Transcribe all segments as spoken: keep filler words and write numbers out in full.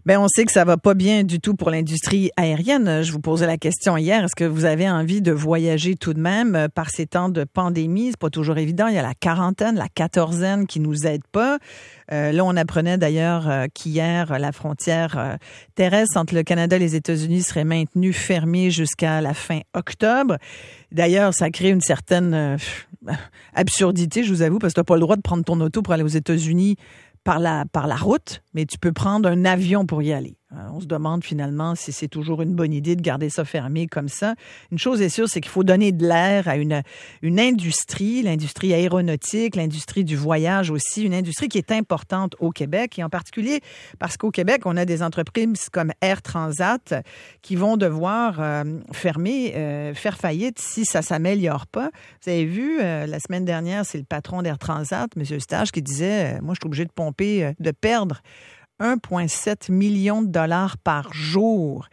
Bien, on sait que ça va pas bien du tout pour l'industrie aérienne. Je vous posais la question hier. Est-ce que vous avez envie de voyager tout de même par ces temps de pandémie? C'est pas toujours évident. Il y a la quarantaine, la quatorzaine qui nous aide pas. Euh, là, on apprenait d'ailleurs euh, qu'hier, la frontière euh, terrestre entre le Canada et les États-Unis serait maintenue fermée jusqu'à la fin octobre. D'ailleurs, ça crée une certaine euh, absurdité, je vous avoue, parce que tu n'as pas le droit de prendre ton auto pour aller aux États-Unis par la, par la route, mais tu peux prendre un avion pour y aller. On se demande finalement si c'est toujours une bonne idée de garder ça fermé comme ça. Une chose est sûre, c'est qu'il faut donner de l'air à une, une industrie, l'industrie aéronautique, l'industrie du voyage aussi, une industrie qui est importante au Québec et en particulier parce qu'au Québec, on a des entreprises comme Air Transat qui vont devoir euh, fermer, euh, faire faillite si ça ne s'améliore pas. Vous avez vu, euh, la semaine dernière, c'est le patron d'Air Transat, M. Stage, qui disait euh, « Moi, je suis obligé de pomper, euh, de perdre un virgule sept million de dollars par jour.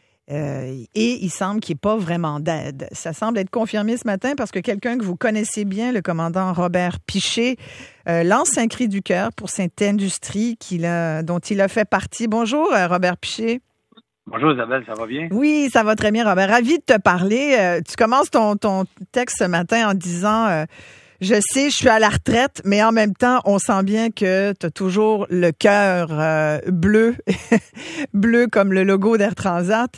Euh, et il semble qu'il n'y ait pas vraiment d'aide. Ça semble être confirmé ce matin parce que quelqu'un que vous connaissez bien, le commandant Robert Piché, euh, lance un cri du cœur pour cette industrie qu'il a, dont il a fait partie. Bonjour, euh, Robert Piché. Bonjour Isabelle, ça va bien? Oui, ça va très bien, Robert. Ravi de te parler. Euh, tu commences ton, ton texte ce matin en disant... Euh, Je sais, je suis à la retraite, mais en même temps, on sent bien que tu as toujours le cœur euh, bleu, bleu comme le logo d'Air Transat.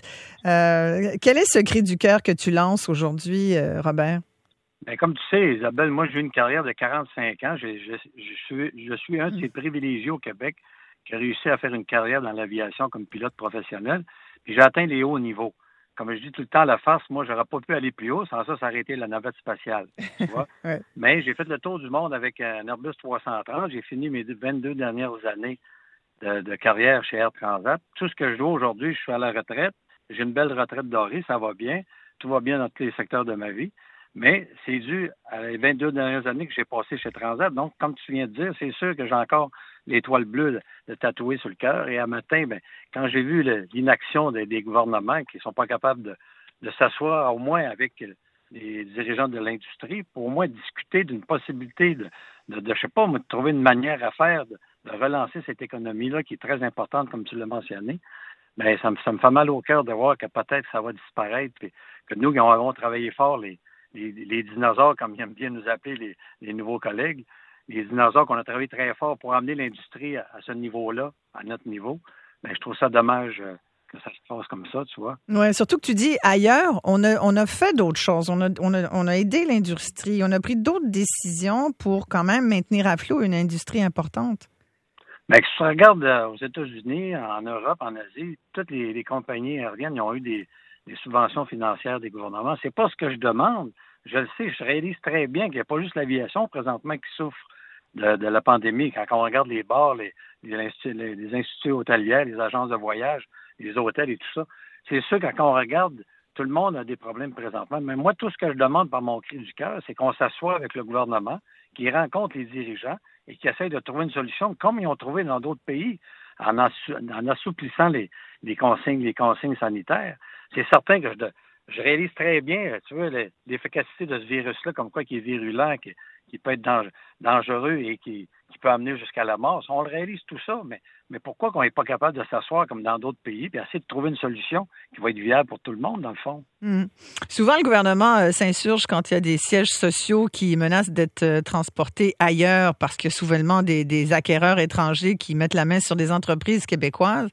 Euh, quel est ce cri du cœur que tu lances aujourd'hui, euh, Robert? Bien, comme tu sais, Isabelle, moi, j'ai eu une carrière de quarante-cinq ans. Je, je, je, suis, je suis un de ces privilégiés au Québec qui a réussi à faire une carrière dans l'aviation comme pilote professionnel. Puis j'ai atteint les hauts niveaux. Comme je dis tout le temps à la farce, moi, j'aurais pas pu aller plus haut, sans ça, ça aurait été la navette spatiale, tu vois. Ouais. Mais j'ai fait le tour du monde avec un Airbus trois cent trente. J'ai fini mes vingt-deux dernières années de, de carrière chez Air Transat. Tout ce que je dois aujourd'hui, je suis à la retraite. J'ai une belle retraite dorée, ça va bien. Tout va bien dans tous les secteurs de ma vie. Mais c'est dû à les vingt-deux dernières années que j'ai passées chez Transat. Donc, comme tu viens de dire, c'est sûr que j'ai encore l'étoile bleue de, de tatouer sur le cœur. Et à matin, ben, quand j'ai vu le, l'inaction des, des gouvernements qui ne sont pas capables de, de s'asseoir au moins avec les dirigeants de l'industrie pour au moins discuter d'une possibilité de, de, de je sais pas, de trouver une manière à faire de, de relancer cette économie-là qui est très importante, comme tu l'as mentionné, bien, ça me, ça me fait mal au cœur de voir que peut-être ça va disparaître et que nous qui avons travaillé fort, les, les, les dinosaures, comme ils aiment bien nous appeler les, les nouveaux collègues, les dinosaures qu'on a travaillé très fort pour amener l'industrie à, à ce niveau-là, à notre niveau, bien, je trouve ça dommage euh, que ça se passe comme ça, tu vois. Oui, surtout que tu dis ailleurs, on a, on a fait d'autres choses. On a, on a, on a aidé l'industrie. On a pris d'autres décisions pour quand même maintenir à flot une industrie importante. Bien, si tu regardes euh, aux États-Unis, en Europe, en Asie, toutes les, les compagnies aériennes ils ont eu des, des subventions financières des gouvernements. C'est pas ce que je demande. Je le sais, je réalise très bien qu'il n'y a pas juste l'aviation présentement qui souffre de, de la pandémie. Quand on regarde les bars, les, les, instituts, les, les instituts hôteliers, les agences de voyage, les hôtels et tout ça, c'est sûr que quand on regarde, tout le monde a des problèmes présentement. Mais moi, tout ce que je demande par mon cri du cœur, c'est qu'on s'assoie avec le gouvernement, qu'il rencontre les dirigeants et qu'ils essayent de trouver une solution comme ils ont trouvé dans d'autres pays en, assou- en assouplissant les, les consignes, les consignes sanitaires. C'est certain que je, je réalise très bien, tu vois, l'efficacité de ce virus-là, comme quoi qui est virulent, qui, qui peut être dang- dangereux et qui, qui peut amener jusqu'à la mort. On le réalise tout ça, mais, mais pourquoi qu'on n'est pas capable de s'asseoir comme dans d'autres pays et essayer de trouver une solution qui va être viable pour tout le monde, dans le fond? Mmh. Souvent, le gouvernement euh, s'insurge quand il y a des sièges sociaux qui menacent d'être euh, transportés ailleurs parce qu'il y a souvent des, des acquéreurs étrangers qui mettent la main sur des entreprises québécoises.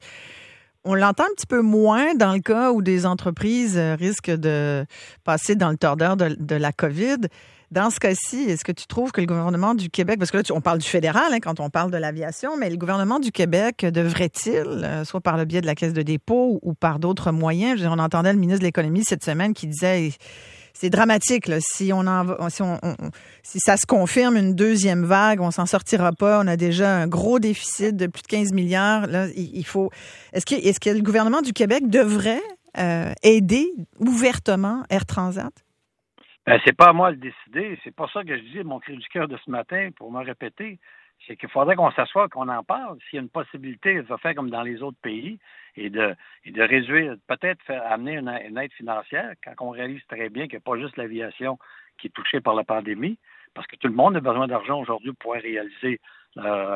On l'entend un petit peu moins dans le cas où des entreprises euh, risquent de passer dans le tordeur de, de la COVID. Dans ce cas-ci, est-ce que tu trouves que le gouvernement du Québec, parce que là, tu, on parle du fédéral hein, quand on parle de l'aviation, mais le gouvernement du Québec devrait-il, euh, soit par le biais de la Caisse de dépôt ou, ou par d'autres moyens, je veux dire, on entendait le ministre de l'Économie cette semaine qui disait, c'est dramatique, là, si, on en, si, on, on, si ça se confirme une deuxième vague, on s'en sortira pas, on a déjà un gros déficit de plus de quinze milliards. Là, il, il faut. Est-ce que, est-ce que le gouvernement du Québec devrait euh, aider ouvertement Air Transat? Ben, c'est pas à moi de le décider. C'est pas ça que je dis, mon cri du cœur de ce matin, pour me répéter. C'est qu'il faudrait qu'on s'assoie, qu'on en parle. S'il y a une possibilité de faire comme dans les autres pays et de, et de réduire, peut-être faire amener une, une aide financière quand on réalise très bien qu'il n'y a pas juste l'aviation qui est touchée par la pandémie, parce que tout le monde a besoin d'argent aujourd'hui pour pouvoir réaliser leur,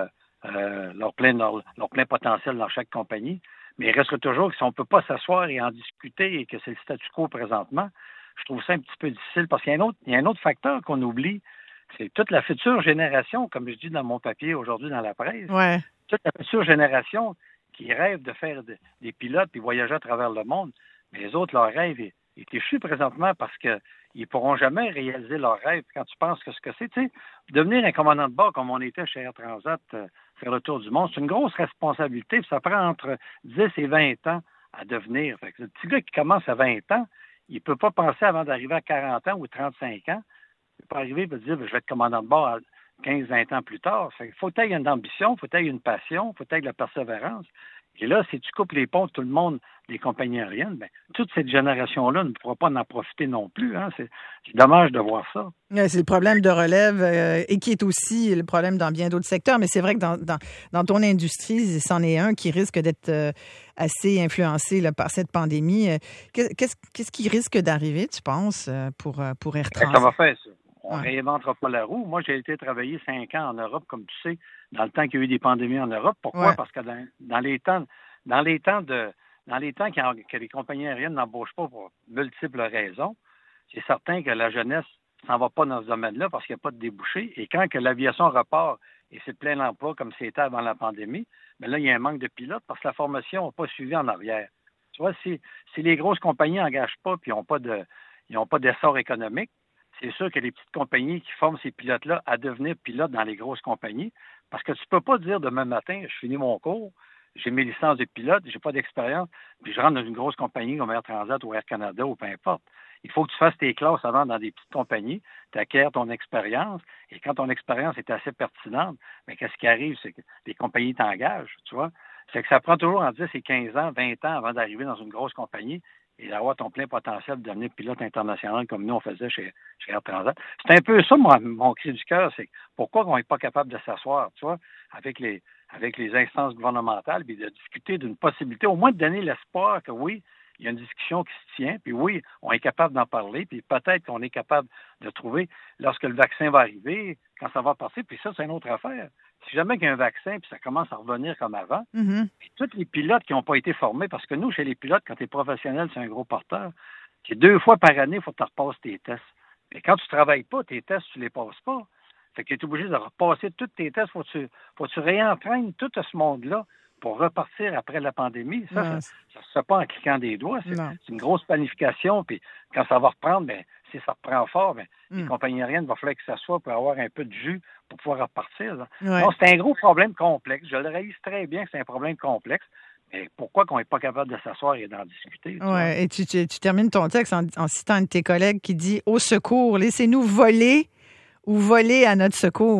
euh, leur, plein, leur, leur plein potentiel dans chaque compagnie. Mais il reste toujours que si on ne peut pas s'asseoir et en discuter et que c'est le statu quo présentement, je trouve ça un petit peu difficile parce qu'il y a un autre, il y a un autre facteur qu'on oublie, c'est toute la future génération, comme je dis dans mon papier aujourd'hui dans la presse, ouais. toute la future génération qui rêve de faire de, des pilotes et voyager à travers le monde. Mais les autres, leur rêve est, est échu présentement parce qu'ils ne pourront jamais réaliser leur rêve. Quand tu penses que ce que c'est, tu sais, devenir un commandant de bord comme on était chez Air Transat, euh, faire le tour du monde, c'est une grosse responsabilité. Ça prend entre dix et vingt ans à devenir. Fait que le petit gars qui commence à vingt ans, il ne peut pas penser avant d'arriver à quarante ans ou trente-cinq ans. Il ne peut pas arriver et dire, je vais être commandant de bord à quinze à vingt ans plus tard. Il faut que tu aies une ambition, il faut que tu aies une passion, il faut que tu aies de la persévérance. Et là, si tu coupes les ponts de tout le monde des compagnies aériennes, bien, toute cette génération-là ne pourra pas en profiter non plus. Hein. C'est, c'est dommage de voir ça. C'est le problème de relève euh, et qui est aussi le problème dans bien d'autres secteurs. Mais c'est vrai que dans, dans, dans ton industrie, c'en est un qui risque d'être euh, assez influencé là, par cette pandémie. Qu'est-ce, qu'est-ce qui risque d'arriver, tu penses, pour, pour Air Transat? Ça va faire ça. On ne ouais. réinventera pas la roue. Moi, j'ai été travailler cinq ans en Europe, comme tu sais, dans le temps qu'il y a eu des pandémies en Europe. Pourquoi? Ouais. Parce que dans, dans les temps, dans les temps de, dans les temps que les compagnies aériennes n'embauchent pas pour multiples raisons, c'est certain que la jeunesse s'en va pas dans ce domaine-là parce qu'il n'y a pas de débouchés. Et quand que l'aviation repart et c'est plein d'emplois comme c'était avant la pandémie, bien là, il y a un manque de pilotes parce que la formation n'a pas suivi en arrière. Tu vois, si, si les grosses compagnies n'engagent pas et n'ont pas de, ils n'ont pas d'essor économique, c'est sûr que les petites compagnies qui forment ces pilotes-là à devenir pilotes dans les grosses compagnies, parce que tu ne peux pas dire demain matin, je finis mon cours, j'ai mes licences de pilote, j'ai pas d'expérience, puis je rentre dans une grosse compagnie comme Air Transat ou Air Canada ou peu importe. Il faut que tu fasses tes classes avant dans des petites compagnies, tu acquiers ton expérience, et quand ton expérience est assez pertinente, bien, qu'est-ce qui arrive, c'est que les compagnies t'engagent, tu vois. C'est que ça prend toujours en dix et quinze ans, vingt ans avant d'arriver dans une grosse compagnie et d'avoir ton plein potentiel de devenir pilote international comme nous on faisait chez, chez Air Transat. C'est un peu ça, mon, mon cri du cœur, c'est pourquoi on n'est pas capable de s'asseoir, tu vois, avec les avec les instances gouvernementales, puis de discuter d'une possibilité, au moins de donner l'espoir que oui, il y a une discussion qui se tient, puis oui, on est capable d'en parler, puis peut-être qu'on est capable de trouver, lorsque le vaccin va arriver, quand ça va passer, puis ça, c'est une autre affaire. Si jamais il y a un vaccin, puis ça commence à revenir comme avant, mm-hmm. puis tous les pilotes qui n'ont pas été formés, parce que nous, chez les pilotes, quand tu es professionnel, c'est un gros porteur, c'est deux fois par année, il faut que tu repasses tes tests. Mais quand tu ne travailles pas, tes tests, tu ne les passes pas. Fait que tu es obligé de repasser tous tes tests. Faut que tu, faut que tu réentraînes tout ce monde-là pour repartir après la pandémie. Ça, non. ça ne se fait pas en cliquant des doigts. C'est, c'est une grosse planification. Puis quand ça va reprendre, bien, si ça reprend fort, bien, mm. les compagnies aériennes, il va falloir que ça soit pour avoir un peu de jus pour pouvoir repartir. Ouais. Donc, c'est un gros problème complexe. Je le réalise très bien que c'est un problème complexe. Mais pourquoi qu'on n'est pas capable de s'asseoir et d'en discuter? Oui, et tu, tu, tu termines ton texte en, en citant un de tes collègues qui dit « Au secours, laissez-nous voler ou voler à notre secours. »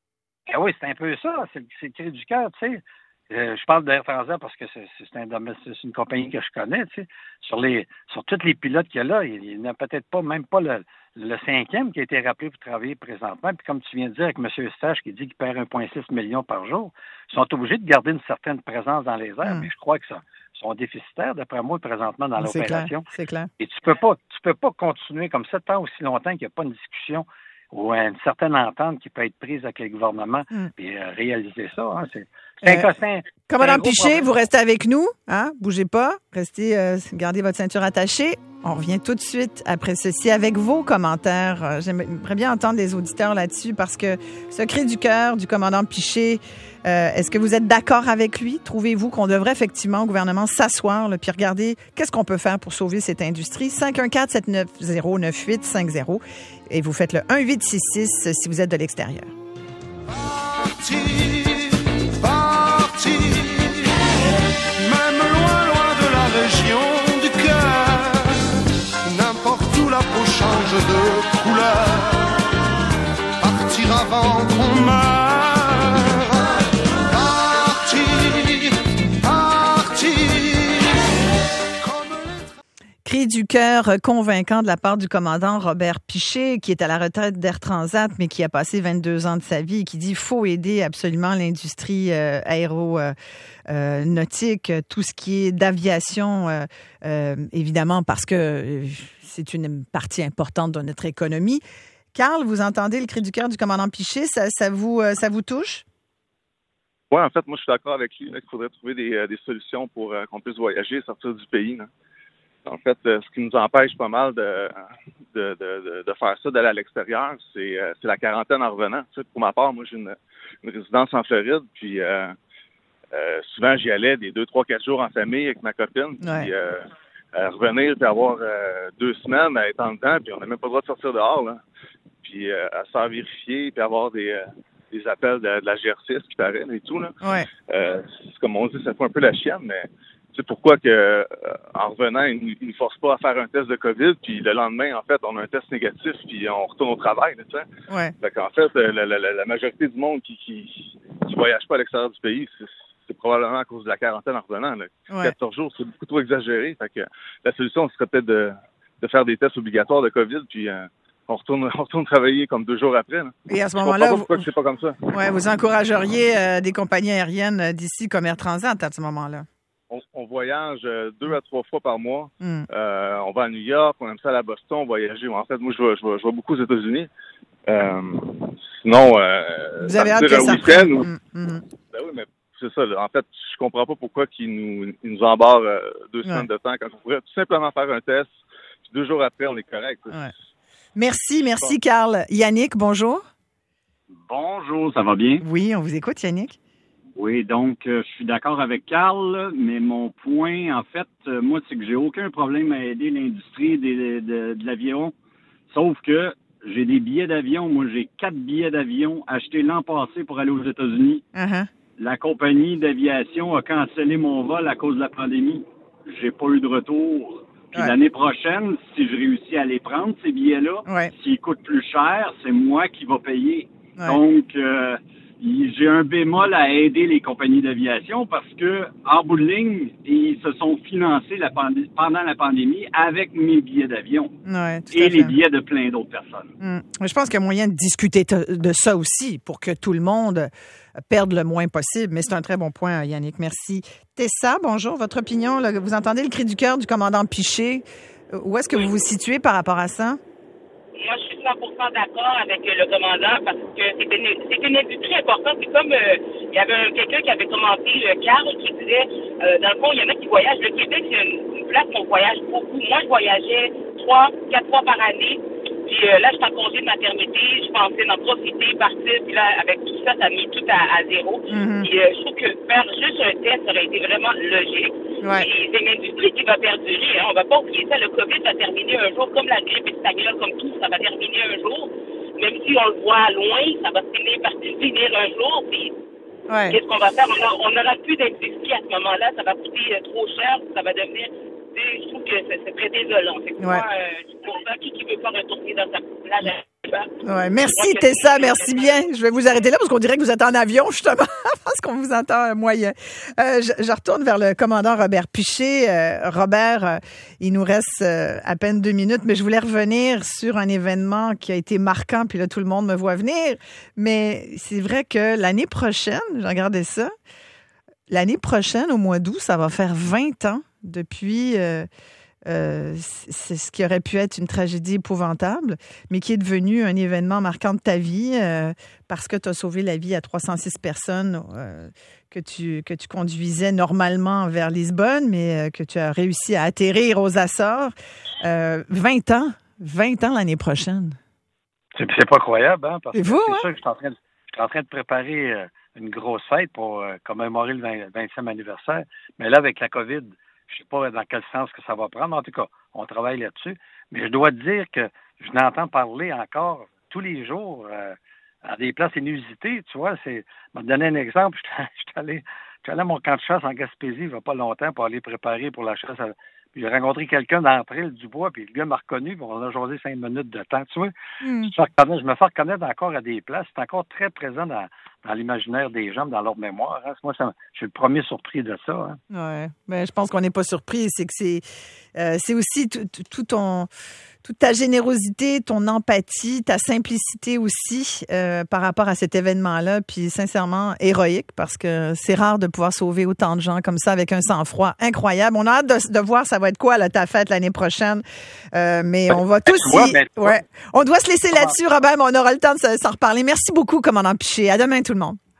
Ah oui, c'est un peu ça. C'est, c'est le cri du cœur, tu sais. Euh, je parle d'Air Transat parce que c'est, c'est, un, c'est une compagnie que je connais, tu sais. Sur les, sur tous les pilotes qu'il y a là, il n'y en a peut-être pas, même pas le, le cinquième qui a été rappelé pour travailler présentement. Puis comme tu viens de dire avec M. Eustache qui dit qu'il perd un virgule six million par jour, ils sont obligés de garder une certaine présence dans les airs, mmh. mais je crois que ça sont déficitaires, d'après moi, présentement dans c'est l'opération. Clair, c'est clair. Et tu peux pas, tu peux pas continuer comme ça tant aussi longtemps qu'il n'y a pas une discussion ou une certaine entente qui peut être prise avec les gouvernements mm. et euh, réaliser ça. Hein, c'est, c'est euh, un c'est, Commandant Piché, vous restez avec nous, hein? Bougez pas, restez, euh, gardez votre ceinture attachée. On revient tout de suite après ceci avec vos commentaires. J'aimerais bien entendre les auditeurs là-dessus parce que ce cri du cœur du commandant Piché, euh, est-ce que vous êtes d'accord avec lui? Trouvez-vous qu'on devrait effectivement au gouvernement s'asseoir là, puis regarder qu'est-ce qu'on peut faire pour sauver cette industrie? cinq un quatre, sept neuf zéro, neuf huit cinq zéro et vous faites le un huit six six si vous êtes de l'extérieur. Parti, parti, même loin, loin de la région du cœur, n'importe où la peau change de couleur, partir avant qu'on meure, parti, parti. Cri du cœur convaincant de la part du commandant Robert Piché, qui est à la retraite d'Air Transat, mais qui a passé vingt-deux ans de sa vie et qui dit qu'il faut aider absolument l'industrie euh, aéronautique, euh, tout ce qui est d'aviation, euh, euh, évidemment, parce que euh, c'est une partie importante de notre économie. Carl, vous entendez le cri du cœur du commandant Piché, ça, ça, vous, euh, ça vous touche? Oui, en fait, moi, je suis d'accord avec lui là, qu'il faudrait trouver des, des solutions pour euh, qu'on puisse voyager, sortir du pays. Là. En fait, euh, ce qui nous empêche pas mal de, de, de, de faire ça, d'aller à l'extérieur, c'est, euh, c'est la quarantaine en revenant. Tu sais, pour ma part, moi, j'ai une, une résidence en Floride, puis euh, euh, souvent, j'y allais des deux, trois, quatre jours en famille avec ma copine, puis ouais. euh, euh, revenir puis avoir euh, deux semaines à être en dedans, puis on n'a même pas le droit de sortir dehors, là. Puis euh, à se faire vérifier, puis avoir des... Euh, des appels de, de la G R C qui paraît et tout, là. Ouais. Euh, c'est comme on dit, ça fait un peu la chienne, mais tu sais pourquoi que euh, en revenant, ils ne forcent pas à faire un test de COVID, puis le lendemain, en fait, on a un test négatif, puis on retourne au travail, tu sais. Ouais. Fait qu'en fait, la, la, la majorité du monde qui, qui, qui voyage pas à l'extérieur du pays, c'est, c'est probablement à cause de la quarantaine en revenant, là. Ouais. quatorze jours, c'est beaucoup trop exagéré. Fait que la solution serait peut-être de, de faire des tests obligatoires de COVID, puis euh, On retourne, on retourne travailler comme deux jours après. Là. Et à ce je moment-là, comprends pas vous, pourquoi c'est pas comme ça. Ouais, vous encourageriez euh, des compagnies aériennes d'ici comme Air Transat à ce moment-là? On, on voyage euh, deux à trois fois par mois. Mm. Euh, on va à New York, on aime ça aller à Boston, on voyage. En fait, moi, je vais, je vais, je vais beaucoup aux États-Unis. Euh, sinon, euh, vous avez hâte que ça reprenne. Ou... Mm. Mm. Ben oui, mais c'est ça. Là. En fait, je comprends pas pourquoi ils nous, ils nous embarrent euh, deux semaines ouais. de temps quand on pourrait tout simplement faire un test. Puis deux jours après, on est correct. Ouais. Merci, merci, Carl. Yannick, bonjour. Bonjour, ça va bien? Oui, on vous écoute, Yannick. Oui, donc, euh, je suis d'accord avec Carl, mais mon point, en fait, euh, moi, c'est que j'ai aucun problème à aider l'industrie de, de, de l'avion, sauf que j'ai des billets d'avion. Moi, j'ai quatre billets d'avion achetés l'an passé pour aller aux États-Unis. Uh-huh. La compagnie d'aviation a cancellé mon vol à cause de la pandémie. J'ai pas eu de retour. Puis ouais. l'année prochaine, si je réussis à les prendre, ces billets-là, ouais. s'ils coûtent plus cher, c'est moi qui va payer. Ouais. Donc, euh, j'ai un bémol à aider les compagnies d'aviation parce que, en bout de ligne, ils se sont financés la pandé- pendant la pandémie avec mes billets d'avion ouais, et les billets de plein d'autres personnes. Hum. Je pense qu'il y a moyen de discuter t- de ça aussi pour que tout le monde perde le moins possible. Mais c'est un très bon point, Yannick. Merci. Tessa, bonjour. Votre opinion, là, vous entendez le cri du cœur du commandant Piché. Où est-ce que vous vous situez par rapport à ça? Moi, je suis cent pour cent d'accord avec le commandant parce que c'est une, c'est une industrie importante. C'est comme, euh, il y avait un, quelqu'un qui avait commenté, euh, Carl, qui disait, euh, dans le fond, il y en a qui voyagent. Le Québec, c'est une, une place où on voyage beaucoup. Moi, je voyageais trois, quatre fois par année. Puis euh, là, je suis en congé de maternité. Je pensais d'en profiter, partir. Puis là, avec tout ça, ça a mis tout à, à zéro. Mm-hmm. Puis euh, je trouve que faire juste un test aurait été vraiment logique. Ouais. Et c'est une industrie qui va perdurer. Hein. On va pas oublier ça. Le COVID va terminer un jour, comme la grippe espagnole, comme tout, ça va terminer un jour. Même si on le voit loin, ça va finir par finir un jour. Puis ouais. qu'est-ce qu'on va faire? On n'aura plus d'industrie à ce moment-là. Ça va coûter euh, trop cher. Ça va devenir... Je trouve que c'est, c'est très désolant. C'est pour, ouais. moi, euh, pour ça, qui ne veut pas retourner dans sa plage à ouais. Merci, Tessa. Merci bien. Je vais vous arrêter là parce qu'on dirait que vous êtes en avion, justement, parce qu'on vous entend moyen. Euh, je, je retourne vers le commandant Robert Piché. Euh, Robert, euh, il nous reste euh, à peine deux minutes, mais je voulais revenir sur un événement qui a été marquant, puis là, tout le monde me voit venir. Mais c'est vrai que l'année prochaine, j'ai regardé ça, l'année prochaine, au mois d'août, ça va faire vingt ans depuis euh, euh, c'est ce qui aurait pu être une tragédie épouvantable, mais qui est devenu un événement marquant de ta vie euh, parce que tu as sauvé la vie à trois cent six personnes euh, que tu que tu conduisais normalement vers Lisbonne, mais euh, que tu as réussi à atterrir aux Açores. Euh, vingt ans, vingt ans l'année prochaine. C'est, c'est pas croyable, hein? Parce c'est que vous, c'est hein? sûr que je suis en train de, je suis en train de préparer euh, une grosse fête pour euh, commémorer le vingt, vingtième anniversaire. Mais là, avec la COVID, je sais pas dans quel sens que ça va prendre. En tout cas, on travaille là-dessus. Mais je dois te dire que je n'entends parler encore tous les jours euh, à des places inusitées. Tu vois, c'est. Je vais te donner un exemple. Je suis allé, allé à mon camp de chasse en Gaspésie il n'y a pas longtemps pour aller préparer pour la chasse. À... Puis j'ai rencontré quelqu'un d'entre îles du bois, puis le gars m'a reconnu, puis on a jasé cinq minutes de temps. Tu vois, mm. je me fais reconnaître encore à des places. C'est encore très présent dans, dans l'imaginaire des gens, dans leur mémoire. Hein. Moi, ça, je suis le premier surpris de ça. Hein. Oui, mais je pense qu'on n'est pas surpris. C'est que c'est, euh, c'est aussi tout, tout, tout ton, toute ta générosité, ton empathie, ta simplicité aussi euh, par rapport à cet événement-là. Puis sincèrement, héroïque, parce que c'est rare de pouvoir sauver autant de gens comme ça avec un sang-froid incroyable. On a hâte de, de voir ça va être quoi là, ta fête l'année prochaine. Euh, mais on va tous y... Ouais. On doit se laisser là-dessus, Robert, mais on aura le temps de s'en reparler. Merci beaucoup, commandant Piché. À demain, tout le monde.